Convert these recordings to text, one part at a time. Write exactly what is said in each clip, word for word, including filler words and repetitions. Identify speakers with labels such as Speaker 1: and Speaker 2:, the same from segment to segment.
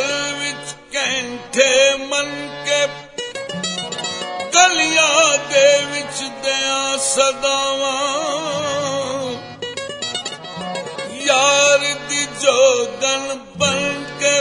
Speaker 1: गल विच कैंठे मन के गलियां दे विच दियां सदावां यार दी जोगन बन के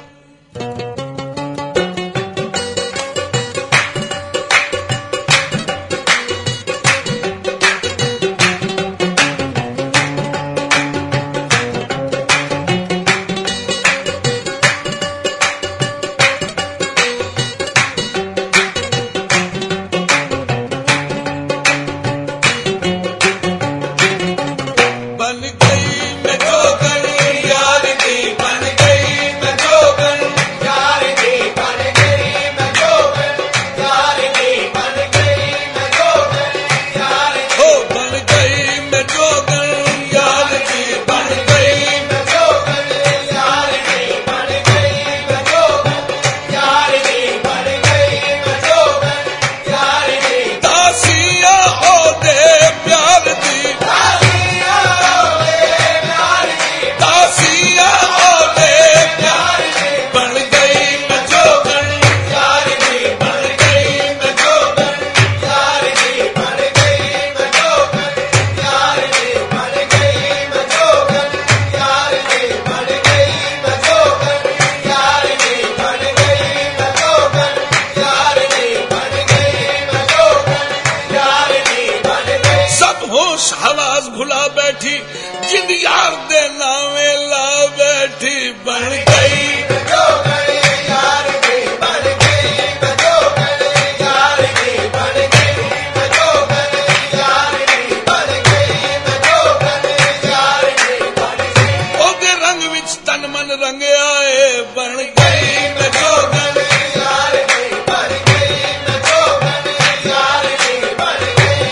Speaker 1: हवास भुला बैठी जिंद यार दे नावे ला बैठी बन गई यार की बन गई यार की बन गई यार की बन गई यार की बन गई ओदे रंग विच तन मन रंग आए बन गई यार की बन गई यार की बन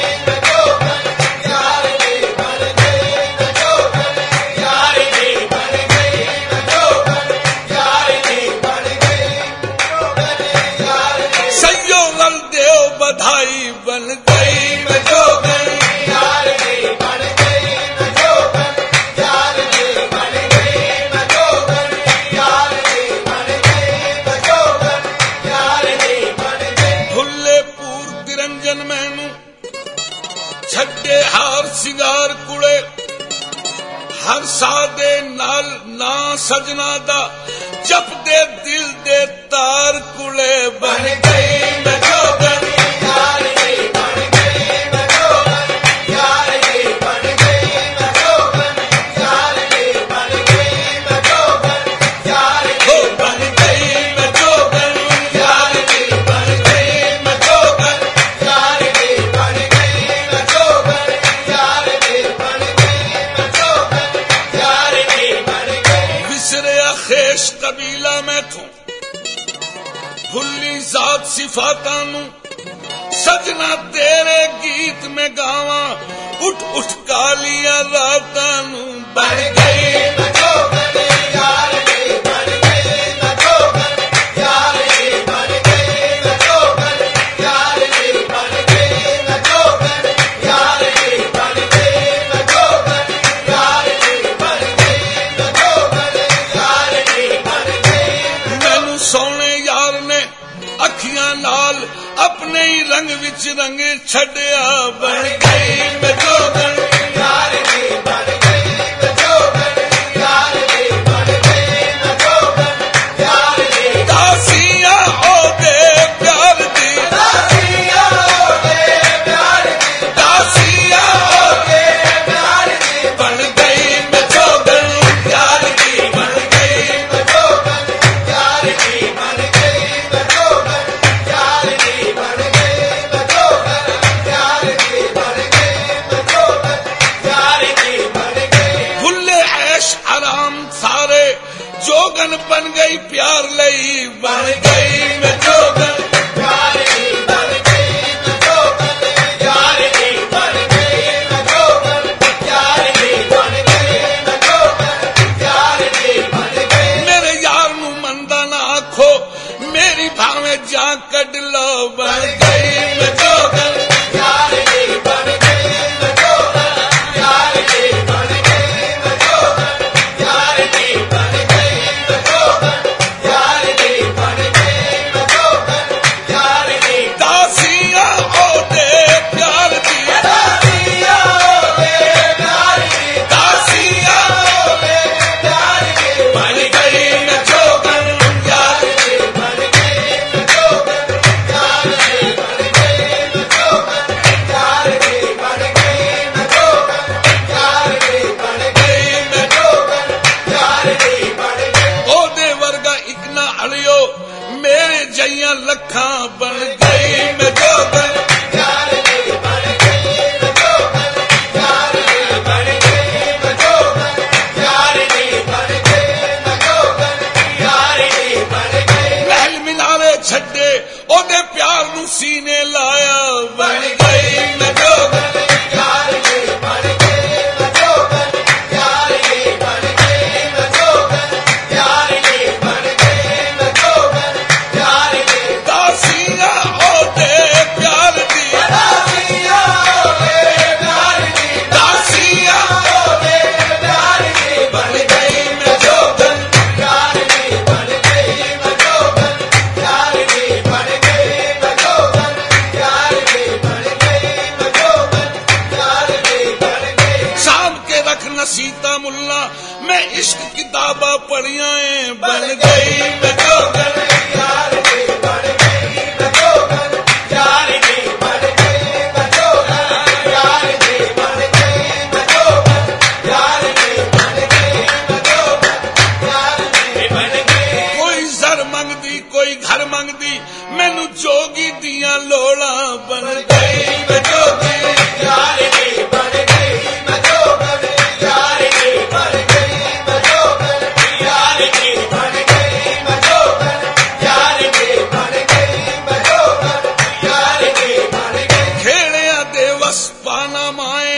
Speaker 1: बधाई बन गई मैं जोगन यार की बन गई मैं जोगन यार की बन गई मैं जोगन यार की बन गई मैं जोगन यार की बन गई भुल्ले पूर तिरंजन मैनू छड्डे हार सिंगार कुड़े हर सादे नाल ना सजना दा जप दे दिल दे तार कुड़े बन गई मैं जोगन यार की बन गई मैं जोगन यार की बन गई मैं जोगन यार की बन गई मैं जोगन यार की बन गई मैं जोगन यार की बन गई मैं जोगन यार की बन गई मैं जोगन यार की बन गई मैं जोगन यार की बन गई विसरिया खेश कबीला मैं थू भुल्ली जात सिफातां नू सजना तेरे गीत में गावा उठ उठ कालिया रातां नू बन गई मैं जोगन यार की बन गई मैं जोगन यार की बन गई मैं जोगन यार की बन गई मैं जोगन यार की बन गई मैं जोगन यार की बन गई मैं जोगन यार की बन गई मैनू सोने यार ने अखियां नाल अपने ही रंग विच रंग छड़िया बन गई मैं जोगन यार की बन गई मैं जोगन यार की बन गई मैं जोगन यार की दासियां हो दे प्यार दी दासियां हो दे प्यार दी दासियां हो दे प्यार दी बन गई मैं जोगन यार की बन गई मैं जोगन यार की बन गई मैं जोगन यार की बन गई मैं जोगन यार की बन गई मैं जोगन यार की बन गई भुल्ले ऐश आराम सारे जोगन बन गई प्यार लई बन गई मैं जोगन यार की बन गई मैं जोगन यार की बन गई मैं जोगन यार की बन गई मैं जोगन यार की बन गई मेरे यार नू मंदा ना आखो मेरी भावे जा कड लो बन गई मैं जोगन यार की बन गई मैं जोगन यार की बन गई मैं जोगन यार की बन गई मैं जोगन यार सीने लाया बन गई मैं जोगन यार की बन गई मैं जोगन यार की बन गई मैं जोगन यार की बन गई मैं जोगन यार की दासियां होते प्यार दी दासियां होते प्यार दी दासियां होते प्यार की बन गई मैं जोगन यार की बन गई मैं जोगन यार की बन गई मैं जोगन यार की बन गई मैं जोगन यार की बन गई शाम के रखना सीता मुल्ला मैं इश्क किताबा पढ़िया बन गई मैं जोगन यार की बन गई मैं जोगन यार की बन गई मैं जोगन यार की बन गई मैं जोगन यार की बन गई मैं जोगन यार की बन गई कोई सर मंगदी कोई घर मंगदी मैनू जोगी दियां लोड़ा बन गई मैं जोगी यार की बन गई मैं जोगन यार की बन गई मैं जोगन यार की बन गई मैं जोगन यार की बन गई मैं जोगन यार की बन गई खेड़िया दे वस पाना माए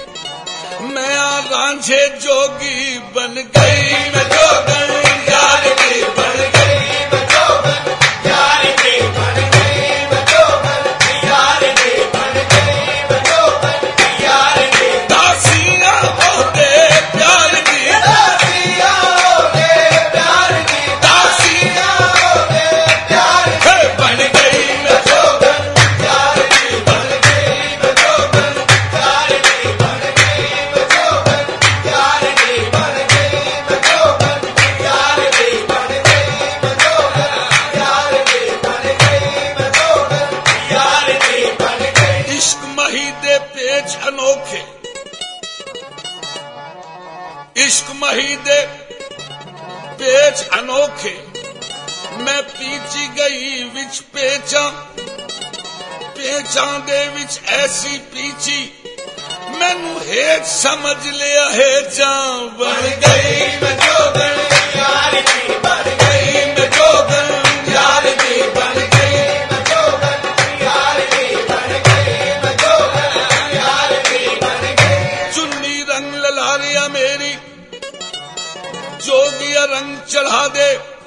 Speaker 1: मैं आ रांझे जोगी बन गई मैं जोगन यार की बन गई मैं जोगन यार की बन गई मैं जोगन यार की बन गई मैं जोगन यार की दासियां होते प्यार की दासियां होते प्यार की दासियां होते प्यार की बन गई मैं जोगन यार की बन गई मैं जोगन यार की बन गई मैं जोगन यार की बन गई मैं जोगन यार की बन गई मैं जोगन यार की बन गई मैं जोगन यार की बन गई इश्क मही दे पेच अनोखे इश्क मही दे पेच अनोखे मैं पीची गई विच पेचा पेचा दे विच ऐसी पीची मैनू हेच समझ लिया है जा बन गई मैं जोगन यार की बन गई मैं जोगन यार की बन गई मैं जोगन यार की बन गई मैं जोगन यार की बन गई चुन्नी रंग ललारिया मेरी जोगिया रंग चढ़ा दे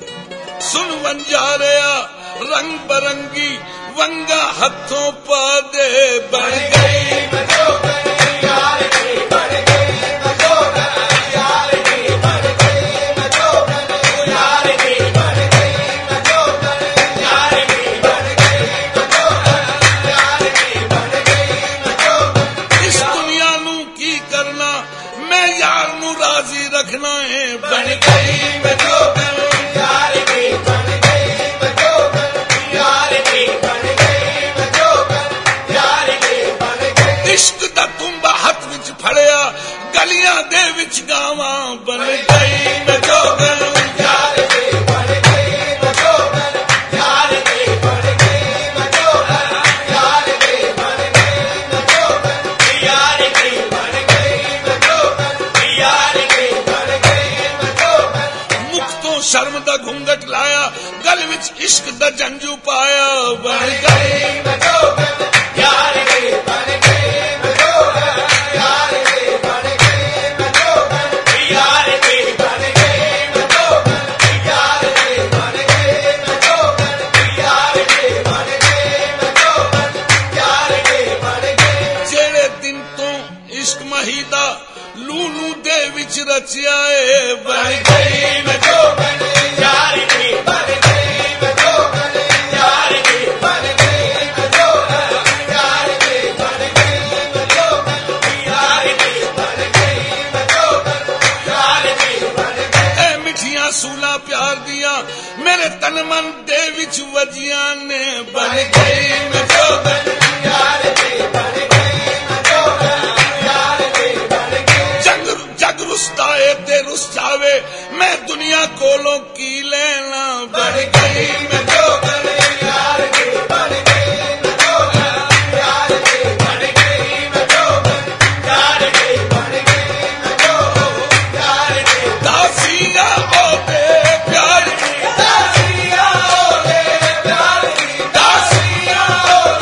Speaker 1: सुन वंजारिया रंग बरंगी वंगा हाथों पा दे बन गई मैं जोगन यार की बन गई मैं जोगन यार की बन गई मैं जोगन यार की बन गई मैं जोगन यार की बन गई मैं जोगन यार की बन गई मैं जोगन इस दुनिया नू की करना मैं यार नू राजी रखना है बन गई मैं जोगन यार की बन गई मैं जोगन यार की बन गई मैं जोगन यार की बन गई इश्क दा तुम्बा हथ विच फड़िया गलियां दे विच गावां बन गई मैं जोगन यार की बन गई मैं जोगन यार की बन गई मैं जोगन यार की बन गई मैं जोगन यार की बन गई मैं जोगन यार की बन गई मैं जोगन मुख तो शर्म दा घूंघट लाया गल विच इश्क दा जंजू पाया बन गई मैं जोगन यार की बन गई मैं जोगन यार की बन गई मैं जोगन यार की बन गई मैं जोगन यार की बन गई मैं जोगन यार की बन गई मैं जोगन यार की बन गई जेड़े दिन तो इश्क महीदा लूनू दे विच रचिया ए बन गई मैं जोगन यार की बन गई मैं जोगन यार की बन गई मैं जोगन यार की बन गई मैं जोगन यार की बन गई मैं जोगन यार की बन गई ए मिठियां सूला प्यार दिया मेरे तन मन दे विच वजियां ने बन गई मैं जोगन यार की बन गई मैं जोगन यार की बन गई जग जग रुस्ताए ते रुस जावे मैं दुनिया कोलों की लेना बन गई मैं जोगन यार की बन गई मैं जोगन यार की बन गई मैं जोगन यार की बन गई मैं जोगन यार की दासियां होते प्यार की दासियां होते प्यार की दासियां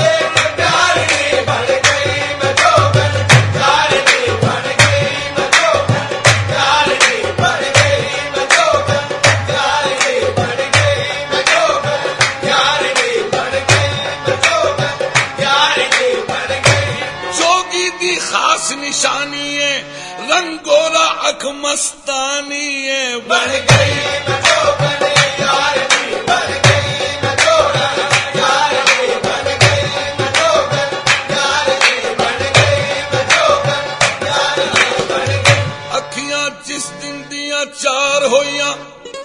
Speaker 1: रंग गोरा अख मस्तानी है बन गई जोगन यार की बन गई जोड़ा यार की बन गई जोगन यार की बन गई जोगन यार की बन गई। अखियां जिस दिन दियां चार होइयां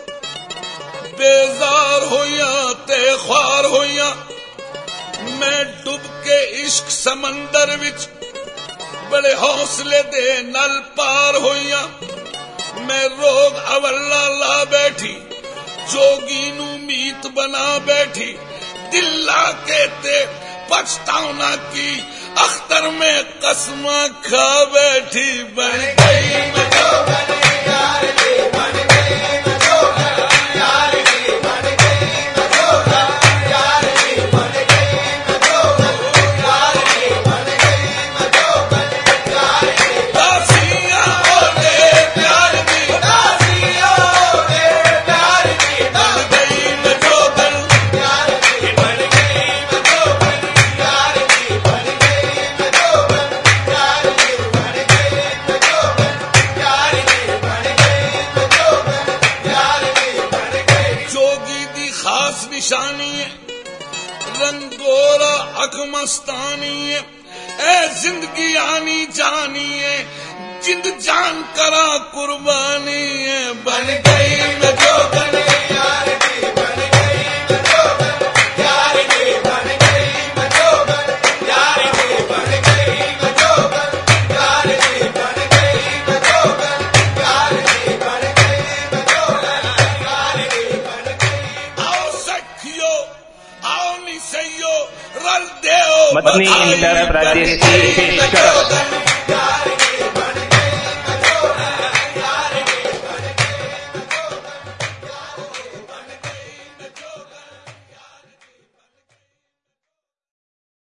Speaker 1: बेजार होइयां ते ख्वार होइयां मैं डुब के इश्क समंदर विच बड़े हौसले दे नल पार होइया मैं रोग अवल्ला ला बैठी जोगी नू मीत बना बैठी दिल ला के ते पछतावना की अख्तर में कसमा खा बैठी बन गई मैं जोगन यार की बन गई मैं जोगन यार की बन गई मैं जोगन यार की बन गई मैं जोगन यार की बन गई मैं जोगन यार की दासिया हो दे प्यार की दासिया हो दे प्यार की बन गई मैं जोगन यार की बन गई मैं जोगन यार की बन गई मैं जोगन यार की बन गई मैं जोगन यार की बन गई मैं जोगन यार की बन गई। जोगी दी खास निशानी है रंग गोरा अख मस्तानी है ए जिंदगी आनी जानी है जिंद जान करा कुर्बानी है बन गई मैं जोगन यार की बन गई मैं जोगन यार की बन गई मैं जोगन यार की बन गई मैं जोगन यार की बन गई मैं जोगन यार की बन गई मैं जोगन यार की बन गई। आओ सखियो आओ निसैयो रल देओ
Speaker 2: मदनी इंटरप्राइजेज की पेशकश।